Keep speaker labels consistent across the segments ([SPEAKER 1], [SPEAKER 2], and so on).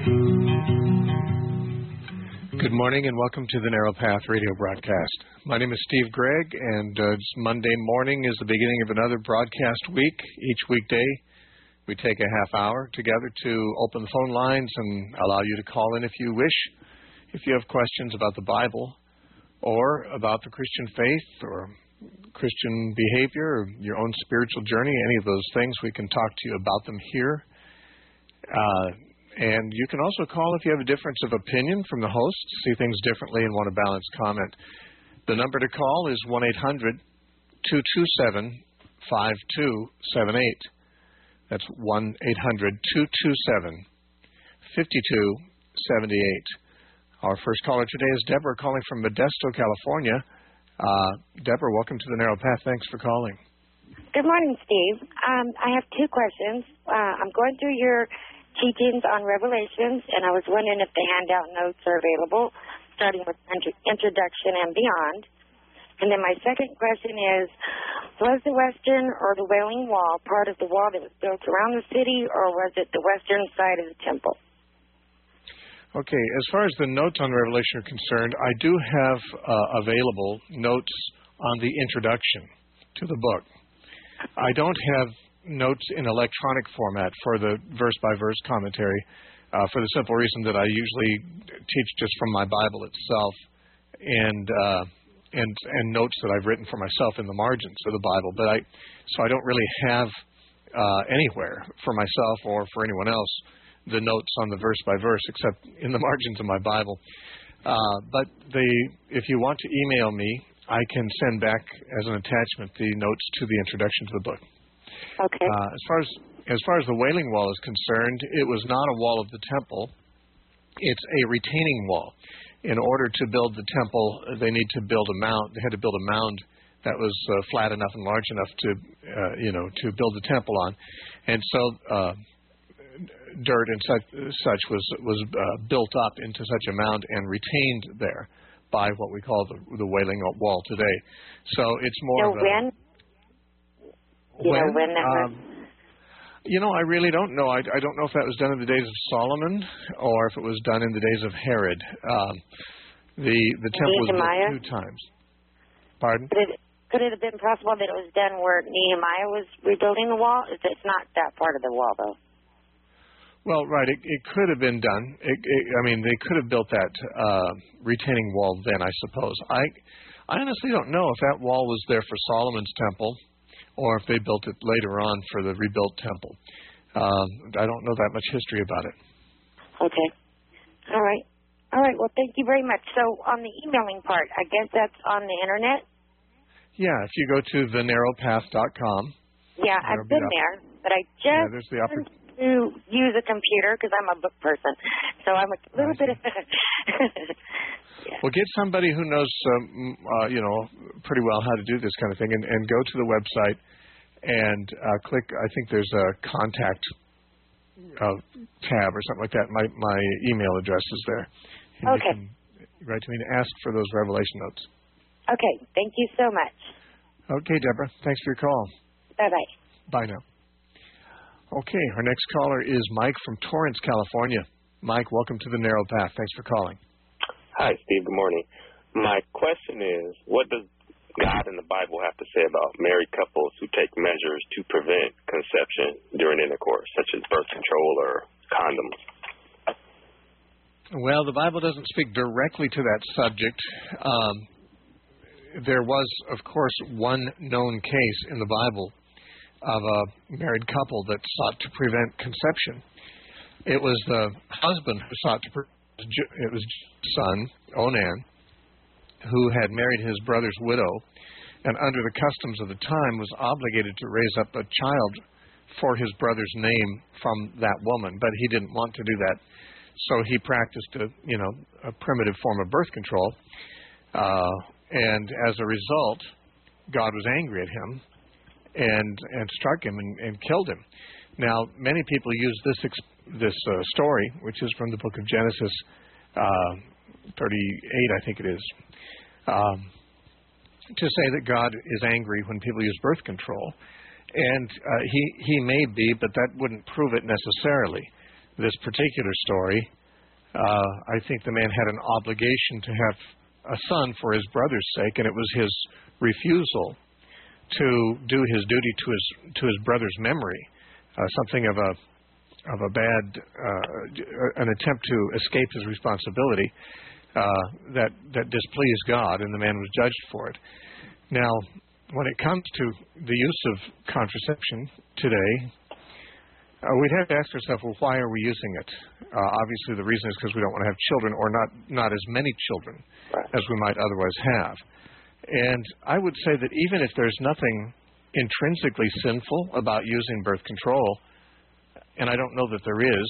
[SPEAKER 1] Good morning and welcome to the Narrow Path radio broadcast. My name is Steve Gregg, and Monday morning is the beginning of another broadcast week. Each weekday we take a half hour together to open the phone lines and allow you to call in if you wish. If you have questions about the Bible or about the Christian faith or Christian behavior or your own spiritual journey, any of those things, we can talk to you about them here. And you can also call if you have a difference of opinion from the host, see things differently and want a balanced comment. The number to call is 1-800-227-5278. That's 1-800-227-5278. Our first caller today is Deborah calling from Modesto, California. Deborah, welcome to the Narrow Path. Thanks for calling.
[SPEAKER 2] Good morning, Steve. I have two questions. I'm going through your teachings on Revelations, and I was wondering if the handout notes are available, starting with introduction and beyond. And then my second question is, was the Western or the Wailing Wall part of the wall that was built around the city, or was it the western side of the temple?
[SPEAKER 1] Okay, as far as the notes on Revelation are concerned, I do have available notes on the introduction to the book. I don't have notes in electronic format for the verse-by-verse commentary for the simple reason that I usually teach just from my Bible itself and notes that I've written for myself in the margins of the Bible. So I don't really have anywhere for myself or for anyone else the notes on the verse-by-verse except in the margins of my Bible. But if you want to email me, I can send back as an attachment the notes to the introduction to the book.
[SPEAKER 2] Okay.
[SPEAKER 1] As far as the Wailing Wall is concerned, it was not a wall of the temple. It's a retaining wall. In order to build the temple, they need to build a mound. They had to build a mound that was flat enough and large enough to build the temple on, and so dirt and such was built up into such a mound and retained there by what we call the Wailing Wall today. So it's more of a... When that was? I really don't know. I don't know if that was done in the days of Solomon or if it was done in the days of Herod. The temple was built 2 times. Pardon?
[SPEAKER 2] Could it have been possible that it was done where Nehemiah was rebuilding the wall? It's not that part of the wall, though.
[SPEAKER 1] Well, right. It could have been done. They could have built that retaining wall then, I suppose. I honestly don't know if that wall was there for Solomon's temple or if they built it later on for the rebuilt temple. I don't know that much history about it.
[SPEAKER 2] Okay. All right. Well, thank you very much. So on the emailing part, I guess that's on the Internet?
[SPEAKER 1] Yeah, if you go to thenarrowpath.com.
[SPEAKER 2] Yeah, I've been there, but I just
[SPEAKER 1] there's the upper...
[SPEAKER 2] to use a computer because I'm a book person. So I'm a little bit of... Yeah.
[SPEAKER 1] Well, get somebody who knows, pretty well how to do this kind of thing, and go to the website and click. I think there's a contact tab or something like that. My email address is there. And
[SPEAKER 2] okay.
[SPEAKER 1] You can write to me and ask for those Revelation notes.
[SPEAKER 2] Okay. Thank you so much.
[SPEAKER 1] Okay, Deborah. Thanks for your call.
[SPEAKER 2] Bye-bye.
[SPEAKER 1] Bye now. Okay, our next caller is Mike from Torrance, California. Mike, welcome to the Narrow Path. Thanks for calling.
[SPEAKER 3] Hi, Steve. Good morning. My question is, what does God in the Bible have to say about married couples who take measures to prevent conception during intercourse, such as birth control or condoms?
[SPEAKER 1] Well, the Bible doesn't speak directly to that subject. There was, of course, one known case in the Bible of a married couple that sought to prevent conception. It was the husband who sought to it was son, Onan, who had married his brother's widow, and under the customs of the time was obligated to raise up a child for his brother's name from that woman, but he didn't want to do that. So he practiced a primitive form of birth control, and as a result, God was angry at him and struck him and killed him. Now, many people use this story, which is from the book of Genesis 38, I think it is, to say that God is angry when people use birth control. And he may be, but that wouldn't prove it necessarily. this particular story, I think the man had an obligation to have a son for his brother's sake, and it was his refusal to do his duty to his brother's memory, something of a bad, an attempt to escape his responsibility that displeased God, and the man was judged for it. Now, when it comes to the use of contraception today, we'd have to ask ourselves, well, why are we using it? Obviously, the reason is because we don't want to have children, or not as many children as we might otherwise have. And I would say that even if there's nothing intrinsically sinful about using birth control, and I don't know that there is,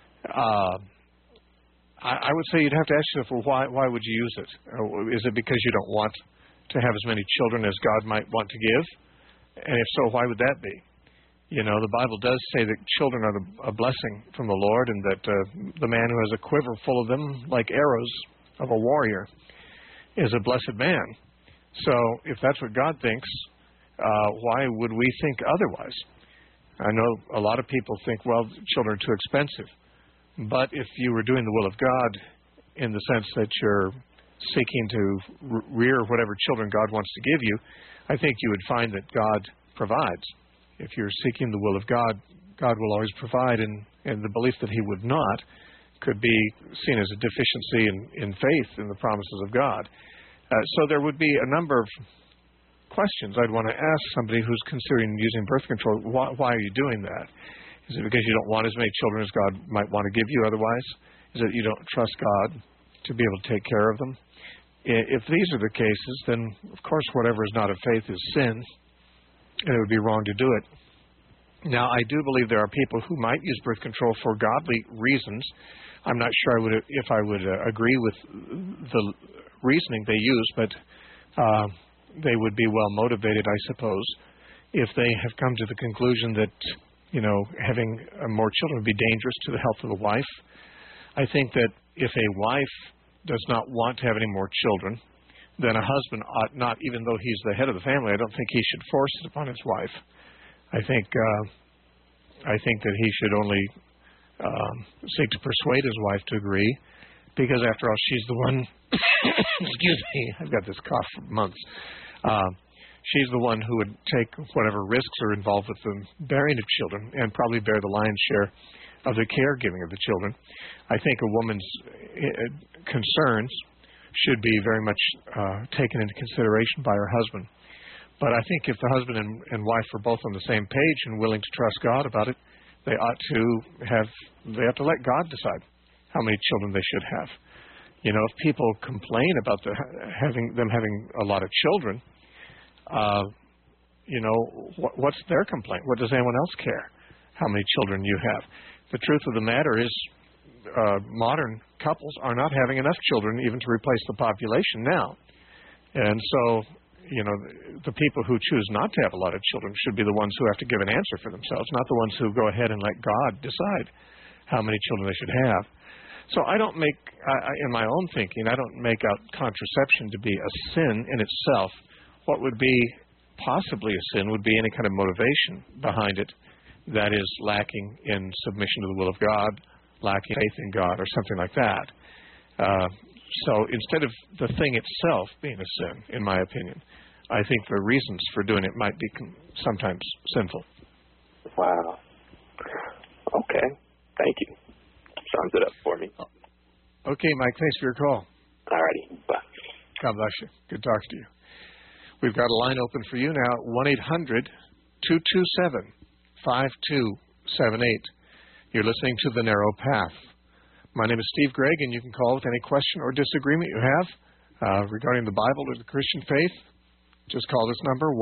[SPEAKER 1] I would say you'd have to ask yourself, well, why would you use it? Is it because you don't want to have as many children as God might want to give? And if so, why would that be? You know, the Bible does say that children are a blessing from the Lord, and that the man who has a quiver full of them, like arrows of a warrior, is a blessed man. So if that's what God thinks, why would we think otherwise? I know a lot of people think, well, children are too expensive. But if you were doing the will of God in the sense that you're seeking to rear whatever children God wants to give you, I think you would find that God provides. If you're seeking the will of God, God will always provide, and the belief that he would not could be seen as a deficiency in faith in the promises of God. So there would be a number of questions I'd want to ask somebody who's considering using birth control. Why are you doing that? Is it because you don't want as many children as God might want to give you otherwise? Is it you don't trust God to be able to take care of them? If these are the cases, then, of course, whatever is not of faith is sin, and it would be wrong to do it. Now, I do believe there are people who might use birth control for godly reasons. I'm not sure if I would agree with the reasoning they use, but they would be well motivated, I suppose, if they have come to the conclusion that, you know, having more children would be dangerous to the health of the wife. I think that if a wife does not want to have any more children, then a husband ought not, even though he's the head of the family, I don't think he should force it upon his wife. I think that he should only seek to persuade his wife to agree, because after all, she's the one, excuse me, I've got this cough for months. She's the one who would take whatever risks are involved with the bearing of children, and probably bear the lion's share of the caregiving of the children. I think a woman's concerns should be very much taken into consideration by her husband. But I think if the husband and wife are both on the same page and willing to trust God about it, they ought to let God decide how many children they should have. You know, if people complain about them having a lot of children, you know, what's their complaint? What does anyone else care how many children you have? The truth of the matter is, modern couples are not having enough children even to replace the population now. And so, you know, the people who choose not to have a lot of children should be the ones who have to give an answer for themselves, not the ones who go ahead and let God decide how many children they should have. So I don't make, in my own thinking, I don't make out contraception to be a sin in itself. What would be possibly a sin would be any kind of motivation behind it that is lacking in submission to the will of God, lacking faith in God, or something like that. So instead of the thing itself being a sin, in my opinion, I think the reasons for doing it might be sometimes sinful.
[SPEAKER 3] Wow. Okay. Thank you. Sums it up for me.
[SPEAKER 1] Okay, Mike, thanks for your call.
[SPEAKER 3] All righty. Bye.
[SPEAKER 1] God bless you. Good talking to you. We've got a line open for you now, 1-800-227-5278. You're listening to The Narrow Path. My name is Steve Gregg, and you can call with any question or disagreement you have regarding the Bible or the Christian faith. Just call this number,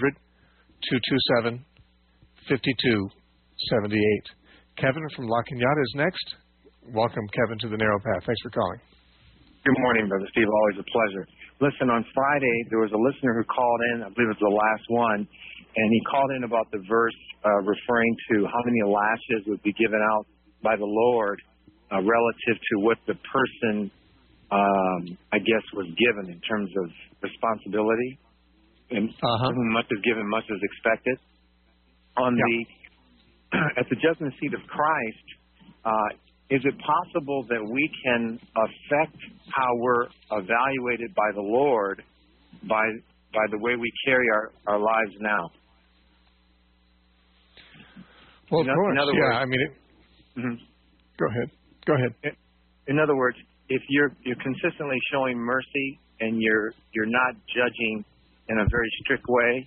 [SPEAKER 1] 1-800-227-5278. Kevin from La Cañada is next. Welcome, Kevin, to The Narrow Path. Thanks for calling.
[SPEAKER 4] Good morning, Brother Steve. Always a pleasure. Listen, on Friday, there was a listener who called in, I believe it was the last one, and he called in about the verse referring to how many lashes would be given out by the Lord relative to what the person, I guess, was given in terms of responsibility. And much is given, much is expected. At the judgment seat of Christ, is it possible that we can affect how we're evaluated by the Lord by the way we carry our lives now?
[SPEAKER 1] Well, of course.
[SPEAKER 4] In other
[SPEAKER 1] yeah,
[SPEAKER 4] words,
[SPEAKER 1] I mean, Go ahead.
[SPEAKER 4] In other words, if you're consistently showing mercy and you're not judging in a very strict way,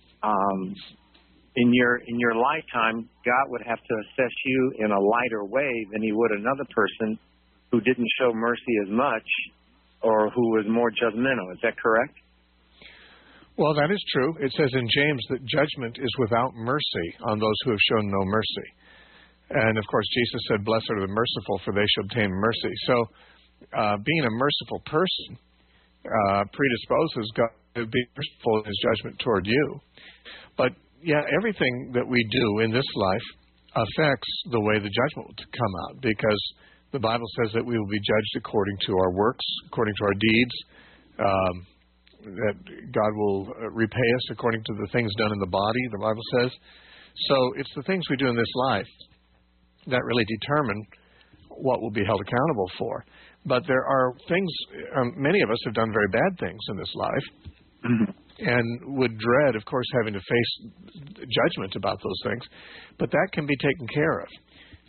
[SPEAKER 4] in your lifetime, God would have to assess you in a lighter way than He would another person who didn't show mercy as much or who was more judgmental. Is that correct?
[SPEAKER 1] Well, that is true. It says in James that judgment is without mercy on those who have shown no mercy. And, of course, Jesus said, "Blessed are the merciful, for they shall obtain mercy." So being a merciful person predisposes God to be merciful in His judgment toward you. But, yeah, everything that we do in this life affects the way the judgment will come out, because the Bible says that we will be judged according to our works, according to our deeds, that God will repay us according to the things done in the body, the Bible says. So it's the things we do in this life that really determine what we'll be held accountable for. But there are things, many of us have done very bad things in this life, and would dread, of course, having to face judgment about those things. But that can be taken care of.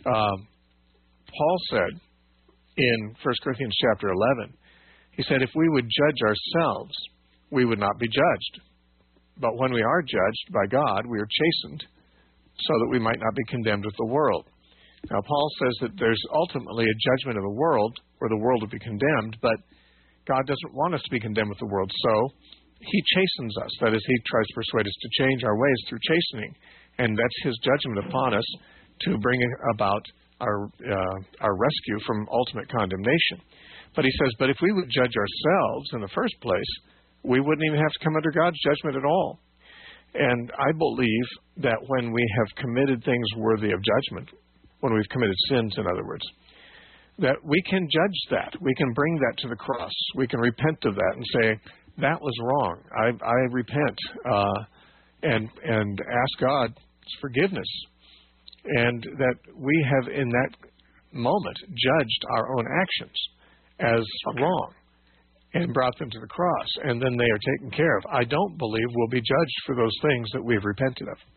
[SPEAKER 1] Paul said in 1 Corinthians chapter 11, he said, if we would judge ourselves, we would not be judged. But when we are judged by God, we are chastened so that we might not be condemned with the world. Now, Paul says that there's ultimately a judgment of the world where the world will be condemned, but God doesn't want us to be condemned with the world, so He chastens us. That is, He tries to persuade us to change our ways through chastening, and that's His judgment upon us to bring about our rescue from ultimate condemnation. But he says, but if we would judge ourselves in the first place, we wouldn't even have to come under God's judgment at all. And I believe that when we have committed things worthy of judgment, when we've committed sins, in other words, that we can judge that. We can bring that to the cross. We can repent of that and say, that was wrong. I repent and ask God's forgiveness. And that we have in that moment judged our own actions as wrong and brought them to the cross. And then they are taken care of. I don't believe we'll be judged for those things that we've repented of.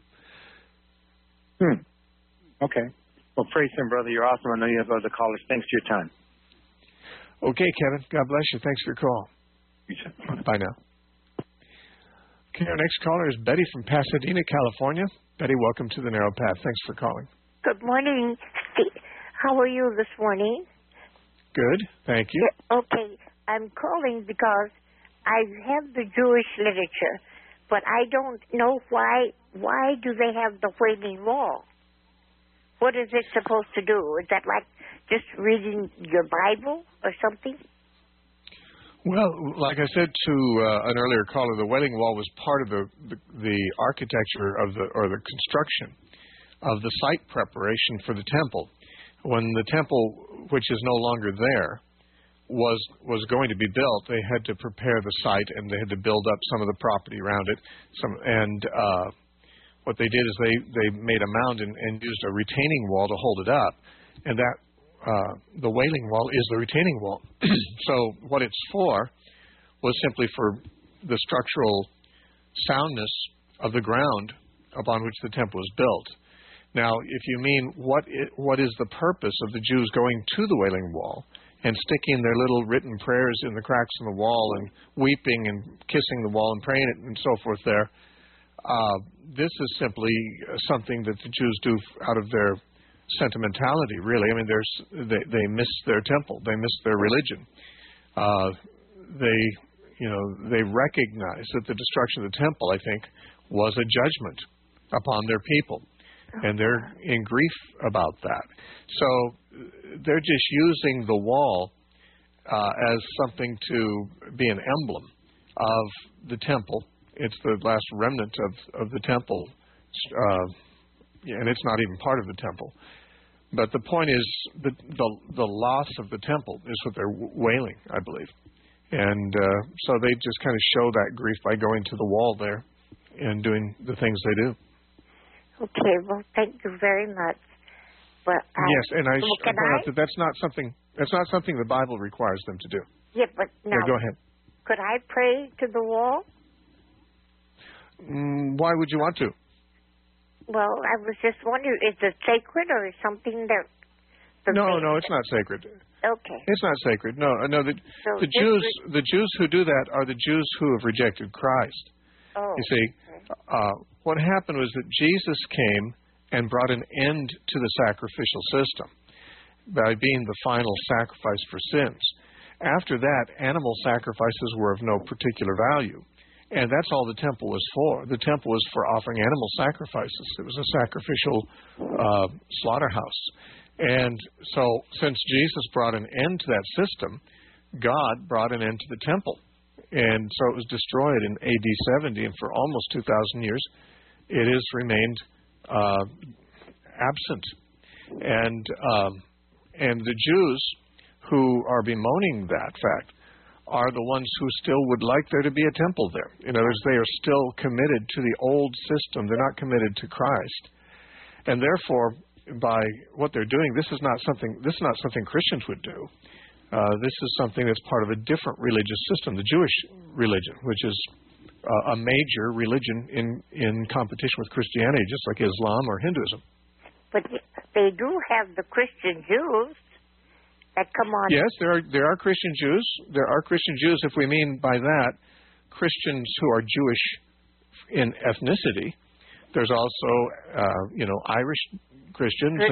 [SPEAKER 4] Okay. Well, praise Him, brother. You're awesome. I know you have other callers. Thanks for your time.
[SPEAKER 1] Okay, Kevin. God bless you. Thanks for your call.
[SPEAKER 4] You too.
[SPEAKER 1] Bye now. Okay, our next caller is Betty from Pasadena, California. Betty, welcome to the Narrow Path. Thanks for calling.
[SPEAKER 5] Good morning, Steve. How are you this morning?
[SPEAKER 1] Good, thank you.
[SPEAKER 5] Okay, I'm calling because I have the Jewish literature, but I don't know why do they have the Wailing Wall? What is it supposed to do? Is that like just reading your Bible or something?
[SPEAKER 1] Well, like I said to an earlier caller, the Wailing Wall was part of the architecture of the construction of the site preparation for the temple. When the temple, which is no longer there, was going to be built, they had to prepare the site and they had to build up some of the property around it. What they did is they made a mound and used a retaining wall to hold it up, and that the Wailing Wall is the retaining wall. So what it's for was simply for the structural soundness of the ground upon which the temple was built. Now, if you mean what is the purpose of the Jews going to the Wailing Wall and sticking their little written prayers in the cracks in the wall and weeping and kissing the wall and praying it and so forth there, this is simply something that the Jews do out of their sentimentality, really. I mean, they miss their temple, they miss their religion. They recognize that the destruction of the temple, I think, was a judgment upon their people, and they're in grief about that. So they're just using the wall as something to be an emblem of the temple. It's the last remnant of the temple, and it's not even part of the temple. But the point is that the loss of the temple is what they're wailing, I believe. And so they just kind of show that grief by going to the wall there and doing the things they do.
[SPEAKER 5] Okay, well, thank you very much. Well,
[SPEAKER 1] yes, and I
[SPEAKER 5] well,
[SPEAKER 1] should point out that that's not something the Bible requires them to do.
[SPEAKER 5] Yeah, but now,
[SPEAKER 1] go ahead.
[SPEAKER 5] Could I pray to the wall?
[SPEAKER 1] Why would you want to?
[SPEAKER 5] Well, I was just wondering, is it sacred or is something that...
[SPEAKER 1] No, it's not sacred.
[SPEAKER 5] Okay.
[SPEAKER 1] It's not sacred. No. The Jews who do that are the Jews who have rejected Christ.
[SPEAKER 5] Oh.
[SPEAKER 1] You see, what happened was that Jesus came and brought an end to the sacrificial system by being the final sacrifice for sins. After that, animal sacrifices were of no particular value. And that's all the temple was for. The temple was for offering animal sacrifices. It was a sacrificial slaughterhouse. And so since Jesus brought an end to that system, God brought an end to the temple. And so it was destroyed in AD 70, and for almost 2,000 years, it has remained absent. And the Jews who are bemoaning that fact are the ones who still would like there to be a temple there. In other words, they are still committed to the old system. They're not committed to Christ. And therefore, by what they're doing, this is not something Christians would do. This is something that's part of a different religious system, the Jewish religion, which is a major religion in competition with Christianity, just like Islam or Hinduism.
[SPEAKER 5] But they do have the Christian Jews that come on.
[SPEAKER 1] Yes, there are Christian Jews. There are Christian Jews, if we mean by that Christians who are Jewish in ethnicity. There's also, Irish Christians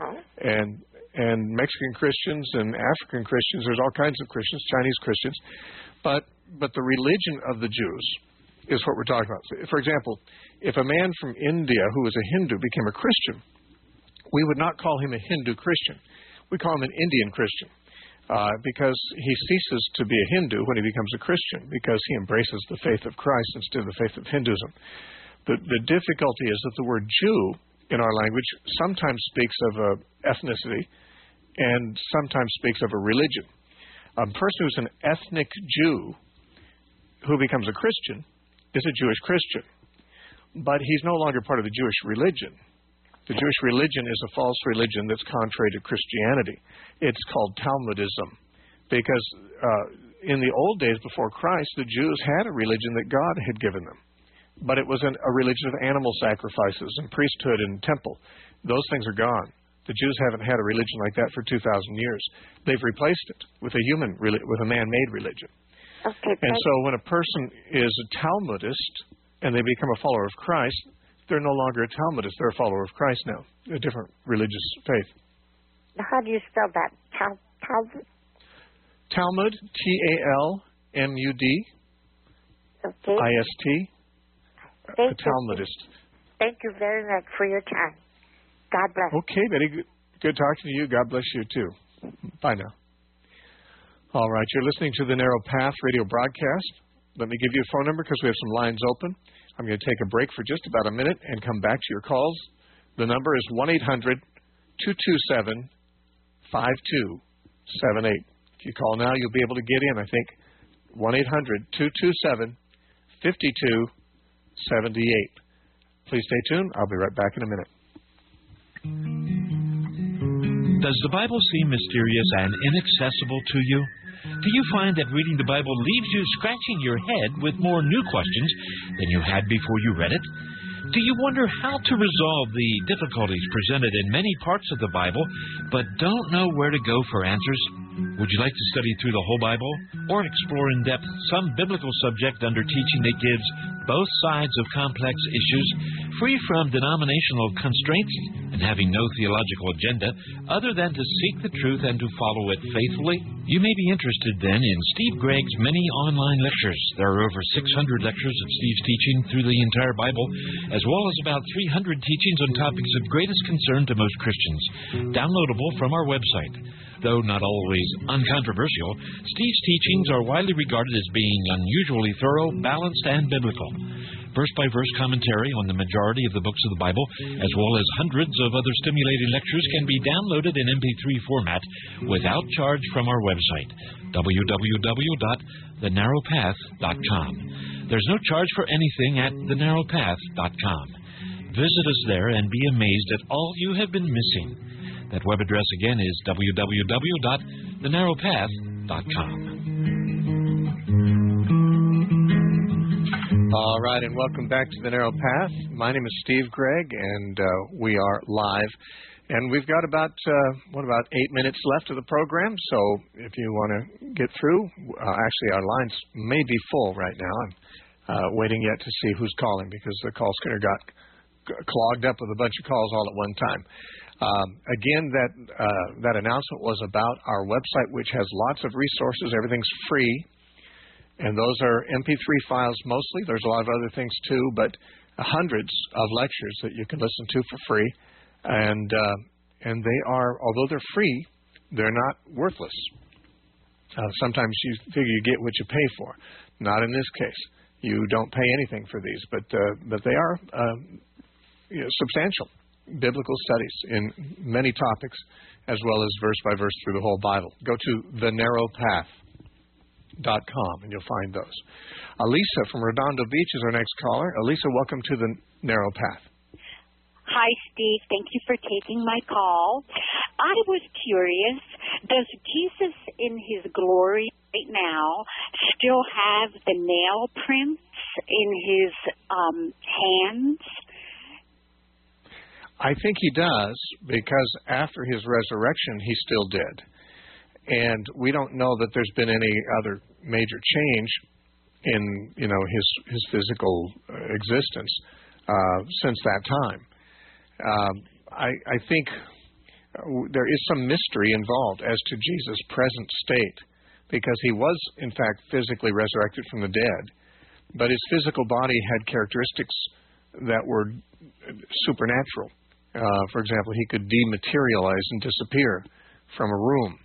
[SPEAKER 1] and Mexican Christians and African Christians. There's all kinds of Christians, Chinese Christians. But the religion of the Jews is what we're talking about. For example, if a man from India who was a Hindu became a Christian, we would not call him a Hindu Christian. We call him an Indian Christian because he ceases to be a Hindu when he becomes a Christian, because he embraces the faith of Christ instead of the faith of Hinduism. The difficulty is that the word Jew in our language sometimes speaks of an ethnicity and sometimes speaks of a religion. A person who's an ethnic Jew who becomes a Christian is a Jewish Christian, but he's no longer part of the Jewish religion. The Jewish religion is a false religion that's contrary to Christianity. It's called Talmudism because in the old days before Christ, the Jews had a religion that God had given them. But it was a religion of animal sacrifices and priesthood and temple. Those things are gone. The Jews haven't had a religion like that for 2,000 years. They've replaced it with with a man-made religion.
[SPEAKER 5] Okay,
[SPEAKER 1] and so when a person is a Talmudist and they become a follower of Christ, they're no longer a Talmudist. They're a follower of Christ now, a different religious faith.
[SPEAKER 5] How do you spell that? Talmud?
[SPEAKER 1] Talmud, T-A-L-M-U-D,
[SPEAKER 5] okay.
[SPEAKER 1] I-S-T. A Talmudist.
[SPEAKER 5] Thank you very much for your time. God bless.
[SPEAKER 1] Okay, Betty. Good talking to you. God bless you, too. Bye now. All right. You're listening to the Narrow Path radio broadcast. Let me give you a phone number because we have some lines open. I'm going to take a break for just about a minute and come back to your calls. The number is 1-800-227-5278. If you call now, you'll be able to get in, I think. 1-800-227-5278. Please stay tuned. I'll be right back in a minute.
[SPEAKER 6] Does the Bible seem mysterious and inaccessible to you? Do you find that reading the Bible leaves you scratching your head with more new questions than you had before you read it? Do you wonder how to resolve the difficulties presented in many parts of the Bible, but don't know where to go for answers? Would you like to study through the whole Bible or explore in depth some biblical subject under teaching that gives both sides of complex issues, free from denominational constraints and having no theological agenda other than to seek the truth and to follow it faithfully? You may be interested then in Steve Gregg's many online lectures. There are over 600 lectures of Steve's teaching through the entire Bible, as well as about 300 teachings on topics of greatest concern to most Christians, downloadable from our website. Though not always uncontroversial, Steve's teachings are widely regarded as being unusually thorough, balanced, and biblical. Verse-by-verse commentary on the majority of the books of the Bible, as well as hundreds of other stimulating lectures, can be downloaded in MP3 format without charge from our website, www.thenarrowpath.com. There's no charge for anything at thenarrowpath.com. Visit us there and be amazed at all you have been missing. That web address again is www.thenarrowpath.com.
[SPEAKER 1] All right, and welcome back to The Narrow Path. My name is Steve Gregg, and we are live. And we've got about 8 minutes left of the program, so if you want to get through, actually our lines may be full right now. I'm waiting yet to see who's calling because the call screener got clogged up with a bunch of calls all at one time. Again, that announcement was about our website, which has lots of resources. Everything's free. And those are MP3 files mostly. There's a lot of other things too, but hundreds of lectures that you can listen to for free. And they are, although they're free, they're not worthless. Sometimes you figure you get what you pay for. Not in this case. You don't pay anything for these, but they are substantial biblical studies in many topics, as well as verse by verse through the whole Bible. Go to thenarrowpath.com and you'll find those. Elisa from Redondo Beach is our next caller. Elisa, welcome to the Narrow Path.
[SPEAKER 7] Hi, Steve. Thank you for taking my call. I was curious, does Jesus in his glory right now still have the nail prints in his hands?
[SPEAKER 1] I think he does, because after his resurrection, he still did. And we don't know that there's been any other major change in, his physical existence since that time. I think there is some mystery involved as to Jesus' present state, because he was, in fact, physically resurrected from the dead, but his physical body had characteristics that were supernatural. For example, he could dematerialize and disappear from a room,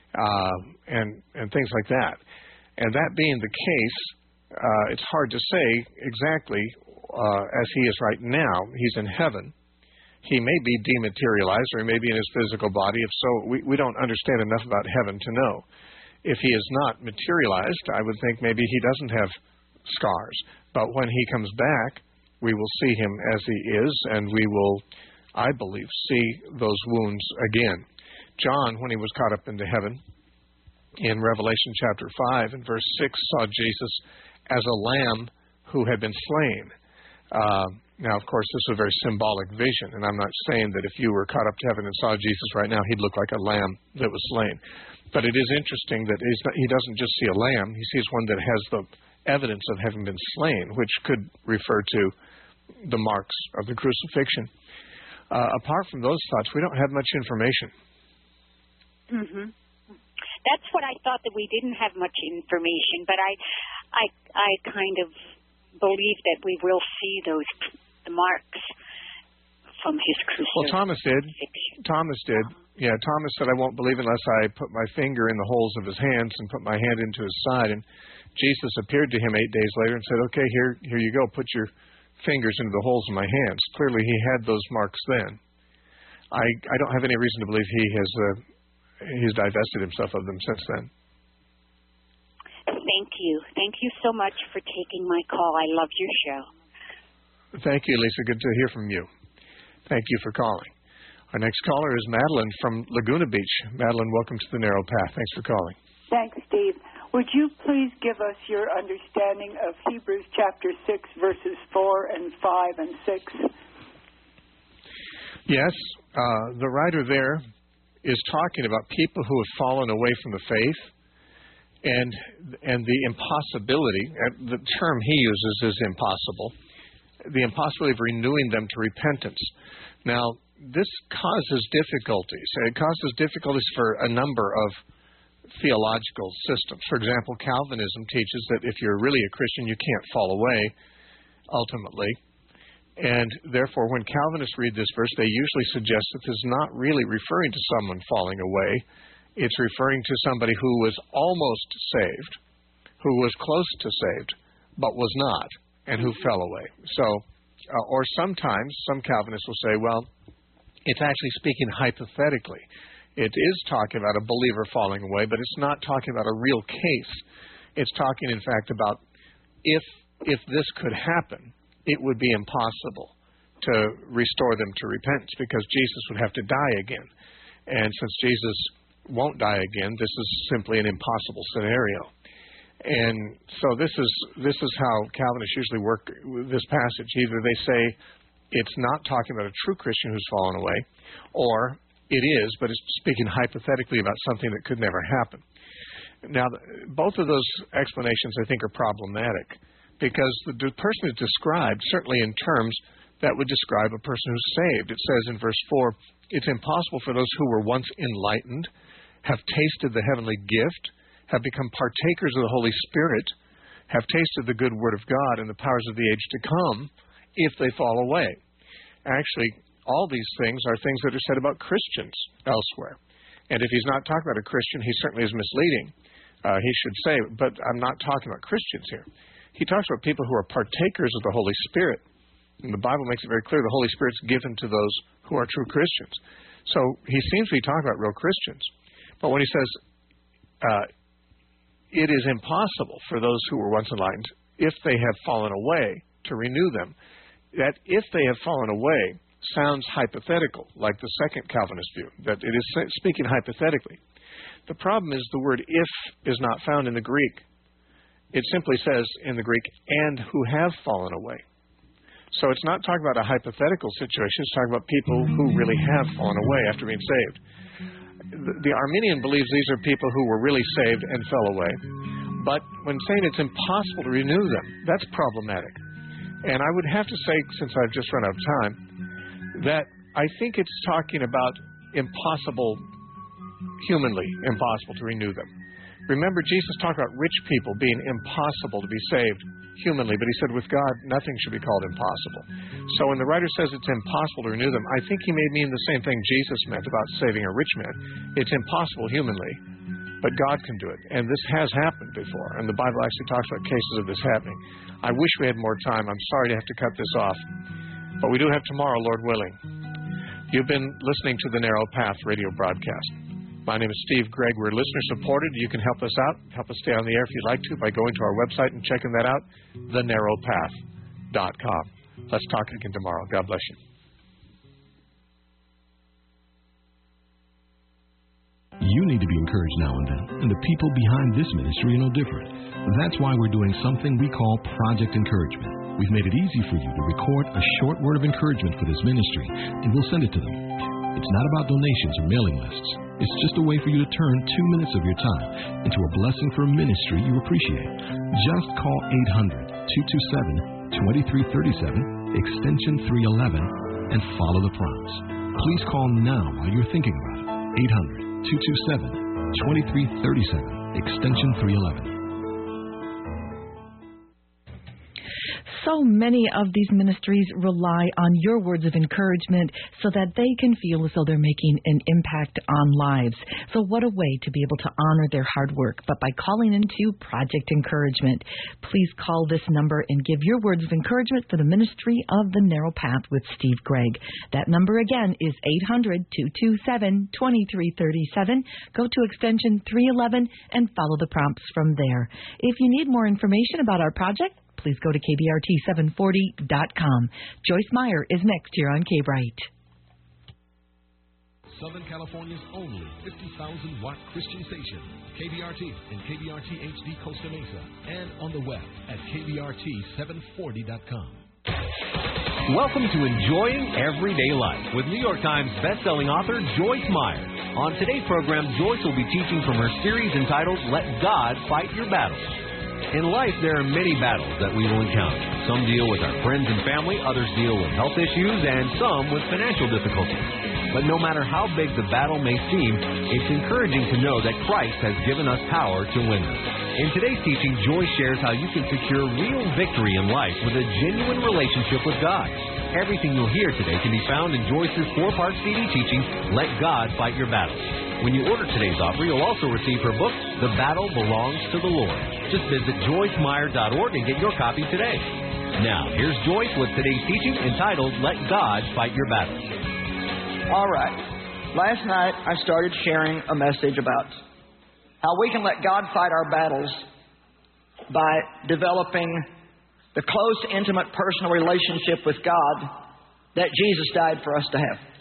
[SPEAKER 1] and things like that. And that being the case, it's hard to say exactly as he is right now. He's in heaven. He may be dematerialized, or he may be in his physical body. If so, we don't understand enough about heaven to know. If he is not materialized, I would think maybe he doesn't have scars. But when he comes back, we will see him as he is, and we will, I believe, see those wounds again. John, when he was caught up into heaven, in Revelation chapter 5 and verse 6, saw Jesus as a lamb who had been slain. Now, of course, this is a very symbolic vision, and I'm not saying that if you were caught up to heaven and saw Jesus right now, he'd look like a lamb that was slain. But it is interesting that he doesn't just see a lamb, he sees one that has the evidence of having been slain, which could refer to the marks of the crucifixion. Apart from those thoughts, we don't have much information.
[SPEAKER 7] Mm-hmm. That's what I thought, that we didn't have much information, but I kind of believe that we will see the marks from his crucifixion.
[SPEAKER 1] Well, Thomas did. Yeah, Thomas said, I won't believe unless I put my finger in the holes of his hands and put my hand into his side. And Jesus appeared to him 8 days later and said, okay, here you go. Put your fingers into the holes of my hands. Clearly, he had those marks then. I don't have any reason to believe he's divested himself of them since then.
[SPEAKER 7] Thank you. Thank you so much for taking my call. I love your show.
[SPEAKER 1] Thank you, Lisa. Good to hear from you. Thank you for calling. Our next caller is Madeline from Laguna Beach. Madeline, welcome to the Narrow Path. Thanks for calling.
[SPEAKER 8] Thanks, Steve. Would you please give us your understanding of Hebrews chapter 6, verses 4 and 5 and 6?
[SPEAKER 1] Yes. The writer there is talking about people who have fallen away from the faith, and the impossibility, the term he uses is impossible, the impossibility of renewing them to repentance. Now, this causes difficulties. It causes difficulties for a number of theological systems. For example, Calvinism teaches that if you're really a Christian, you can't fall away, ultimately. And therefore, when Calvinists read this verse, they usually suggest that this is not really referring to someone falling away. It's referring to somebody who was almost saved, who was close to saved, but was not, and who fell away. So, or sometimes some Calvinists will say, well, it's actually speaking hypothetically. It is talking about a believer falling away, but it's not talking about a real case. It's talking, in fact, about if this could happen, it would be impossible to restore them to repentance, because Jesus would have to die again. And since Jesus won't die again, this is simply an impossible scenario. And so this is how Calvinists usually work with this passage. Either they say it's not talking about a true Christian who's fallen away, or it is, but it's speaking hypothetically about something that could never happen. Now, both of those explanations, I think, are problematic, because the person is described certainly in terms that would describe a person who's saved. It says in verse 4, it's impossible for those who were once enlightened, have tasted the heavenly gift, have become partakers of the Holy Spirit, have tasted the good word of God and the powers of the age to come, if they fall away. Actually, all these things are things that are said about Christians elsewhere. And if he's not talking about a Christian, he certainly is misleading. He should say, but I'm not talking about Christians here. He talks about people who are partakers of the Holy Spirit. And the Bible makes it very clear the Holy Spirit's given to those who are true Christians. So he seems to be talking about real Christians. But when he says, it is impossible for those who were once enlightened, if they have fallen away, to renew them. That if they have fallen away sounds hypothetical, like the second Calvinist view, that it is speaking hypothetically. The problem is the word if is not found in the Greek. It simply says in the Greek, and who have fallen away. So it's not talking about a hypothetical situation, it's talking about people who really have fallen away after being saved. The Arminian believes these are people who were really saved and fell away. But when saying it's impossible to renew them, that's problematic. And I would have to say, since I've just run out of time, that I think it's talking about impossible, humanly impossible to renew them. Remember, Jesus talked about rich people being impossible to be saved humanly, but he said with God, nothing should be called impossible. So when the writer says it's impossible to renew them, I think he may mean the same thing Jesus meant about saving a rich man. It's impossible humanly, but God can do it. And this has happened before, and the Bible actually talks about cases of this happening. I wish we had more time. I'm sorry to have to cut this off, but we do have tomorrow, Lord willing. You've been listening to the Narrow Path radio broadcast. My name is Steve Gregg. We're listener-supported. You can help us out, help us stay on the air if you'd like to by going to our website and checking that out, thenarrowpath.com. Let's talk again tomorrow. God bless you.
[SPEAKER 9] You need to be encouraged now and then, and the people behind this ministry are no different. That's why we're doing something we call Project Encouragement. We've made it easy for you to record a short word of encouragement for this ministry, and we'll send it to them. It's not about donations or mailing lists. It's just a way for you to turn 2 minutes of your time into a blessing for a ministry you appreciate. Just call 800-227-2337, extension 311, and follow the prompts. Please call now while you're thinking about it. 800-227-2337, extension 311.
[SPEAKER 10] So many of these ministries rely on your words of encouragement so that they can feel as though they're making an impact on lives. So what a way to be able to honor their hard work, but by calling into Project Encouragement. Please call this number and give your words of encouragement for the ministry of the Narrow Path with Steve Gregg. That number again is 800-227-2337. Go to extension 311 and follow the prompts from there. If you need more information about our project, please go to KBRT740.com. Joyce Meyer is next here on K-Bright.
[SPEAKER 9] Southern California's only 50,000-watt Christian station, KBRT and KBRT HD Costa Mesa, and on the web at KBRT740.com.
[SPEAKER 11] Welcome to Enjoying Everyday Life with New York Times bestselling author Joyce Meyer. On today's program, Joyce will be teaching from her series entitled Let God Fight Your Battles. In life, there are many battles that we will encounter. Some deal with our friends and family, others deal with health issues, and some with financial difficulties. But no matter how big the battle may seem, it's encouraging to know that Christ has given us power to win them. In today's teaching, Joyce shares how you can secure real victory in life with a genuine relationship with God. Everything you'll hear today can be found in Joyce's 4-part CD teaching, Let God Fight Your Battles. When you order today's offer, you'll also receive her book, The Battle Belongs to the Lord. Just visit joycemeyer.org and get your copy today. Now, here's Joyce with today's teaching entitled, Let God Fight Your Battles.
[SPEAKER 12] All right. Last night, I started sharing a message about how we can let God fight our battles by developing the close, intimate, personal relationship with God that Jesus died for us to have.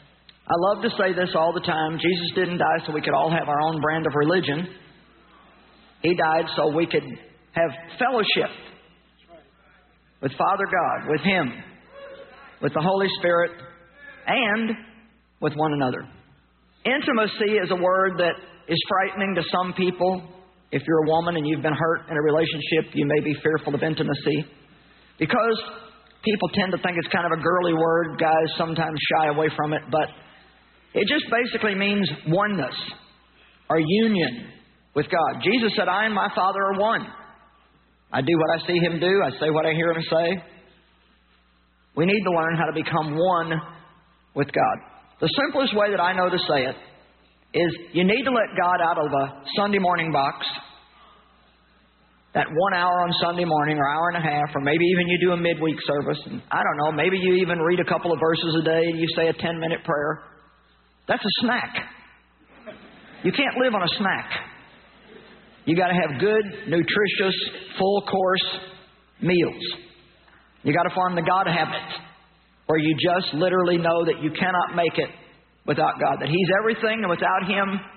[SPEAKER 12] I love to say this all the time. Jesus didn't die so we could all have our own brand of religion. He died so we could have fellowship with Father God, with Him, with the Holy Spirit, and with one another. Intimacy is a word that is frightening to some people. If you're a woman and you've been hurt in a relationship, you may be fearful of intimacy because people tend to think it's kind of a girly word. Guys sometimes shy away from it, but it just basically means oneness or union with God. Jesus said, I and my Father are one. I do what I see Him do. I say what I hear Him say. We need to learn how to become one with God. The simplest way that I know to say it is you need to let God out of a Sunday morning box. That 1 hour on Sunday morning or hour and a half, or maybe even you do a midweek service. And I don't know, maybe you even read a couple of verses a day and you say a 10-minute prayer. That's a snack. You can't live on a snack. You got to have good, nutritious, full course meals. You got to form the God habit, where you just literally know that you cannot make it without God, that He's everything, and without Him